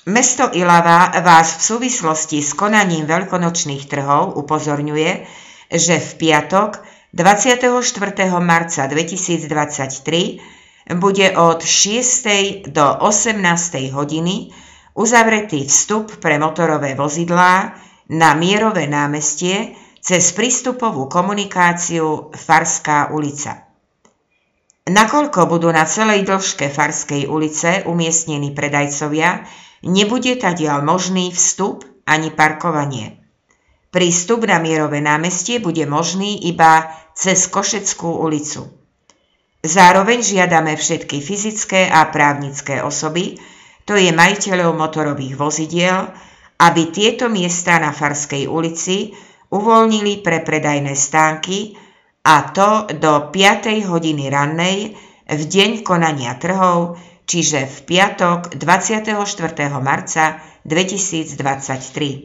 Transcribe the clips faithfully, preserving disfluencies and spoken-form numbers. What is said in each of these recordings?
Mesto Ilava vás v súvislosti s konaním veľkonočných trhov upozorňuje, že v piatok dvadsiateho štvrtého marca dvetisícdvadsaťtri bude od šiestej do osemnástej hodiny uzavretý vstup pre motorové vozidlá na Mierové námestie cez prístupovú komunikáciu Farská ulica. Nakoľko budú na celej dĺžke Farskej ulice umiestnení predajcovia, nebude tadiaľ možný vstup ani parkovanie. Prístup na Mierové námestie bude možný iba cez Košeckú ulicu. Zároveň žiadame všetky fyzické a právnické osoby, to je majiteľov motorových vozidiel, aby tieto miesta na Farskej ulici uvoľnili pre predajné stánky, a to do piatej hodiny rannej v deň konania trhov, čiže v piatok dvadsiateho štvrtého marca dvetisícdvadsaťtri.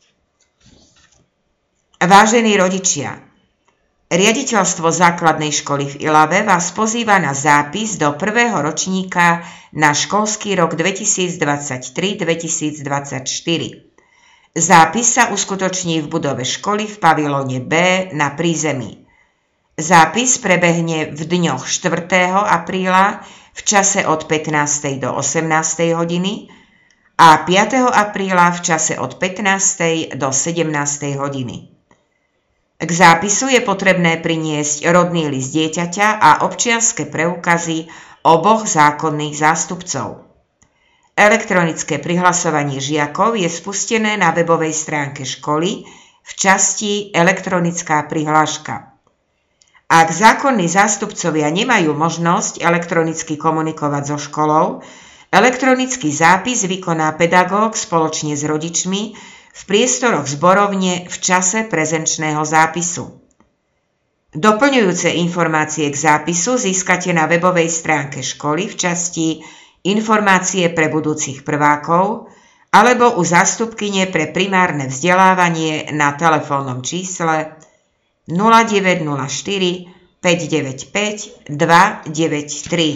Vážení rodičia, riaditeľstvo základnej školy v Ilave vás pozýva na zápis do prvého ročníka na školský rok dvetisícdvadsaťtri dvetisícdvadsaťštyri. Zápis sa uskutoční v budove školy v pavilóne B na prízemí. Zápis prebehne v dňoch štvrtého apríla v čase od pätnástej do osemnástej hodiny a piateho apríla v čase od pätnástej do sedemnástej hodiny. K zápisu je potrebné priniesť rodný list dieťaťa a občianske preukazy oboch zákonných zástupcov. Elektronické prihlasovanie žiakov je spustené na webovej stránke školy v časti Elektronická prihláška. Ak zákonní zástupcovia nemajú možnosť elektronicky komunikovať so školou, elektronický zápis vykoná pedagóg spoločne s rodičmi v priestoroch zborovne v čase prezenčného zápisu. Doplňujúce informácie k zápisu získate na webovej stránke školy v časti Informácie pre budúcich prvákov alebo u zástupkyne pre primárne vzdelávanie na telefónnom čísle nula deväť nula štyri päť deväť päť dva deväť tri.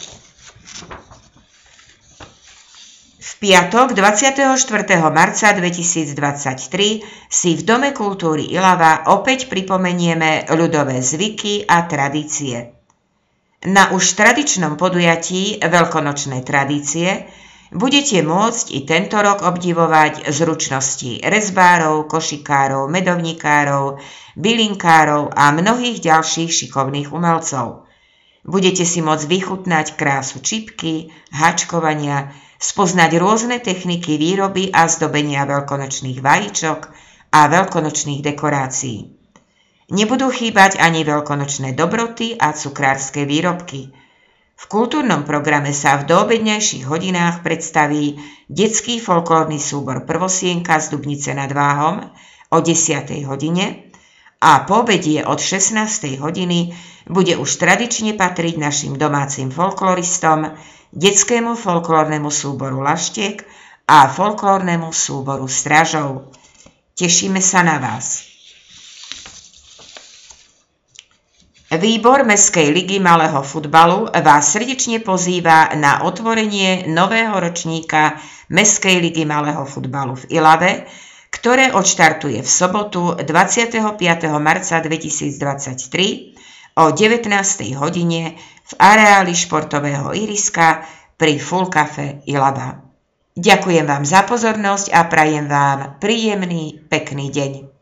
V piatok dvadsiateho štvrtého marca dvetisícdvadsaťtri si v Dome kultúry Ilava opäť pripomenieme ľudové zvyky a tradície. Na už tradičnom podujatí Veľkonočné tradície budete môcť i tento rok obdivovať zručnosti rezbárov, košikárov, medovníkárov, bylinkárov a mnohých ďalších šikovných umelcov. Budete si môcť vychutnať krásu čipky, háčkovania, spoznať rôzne techniky výroby a zdobenia veľkonočných vajíčok a veľkonočných dekorácií. Nebudú chýbať ani veľkonočné dobroty a cukrárske výrobky. V kultúrnom programe sa v doobednejších hodinách predstaví detský folklórny súbor Prvosienka z Dubnice nad Váhom o desiatej hodine a po obedie od šestnástej hodiny bude už tradične patriť našim domácim folkloristom, detskému folklórnemu súboru Laštiek a folklórnemu súboru Stražov. Tešíme sa na vás. Výbor Mestskej ligy malého futbalu vás srdečne pozýva na otvorenie nového ročníka Mestskej ligy malého futbalu v Ilave, ktoré odštartuje v sobotu dvadsiateho piateho marca dvetisícdvadsaťtri o devätnástej hodine v areáli športového ihriska pri Full Cafe Ilava. Ďakujem vám za pozornosť a prajem vám príjemný, pekný deň.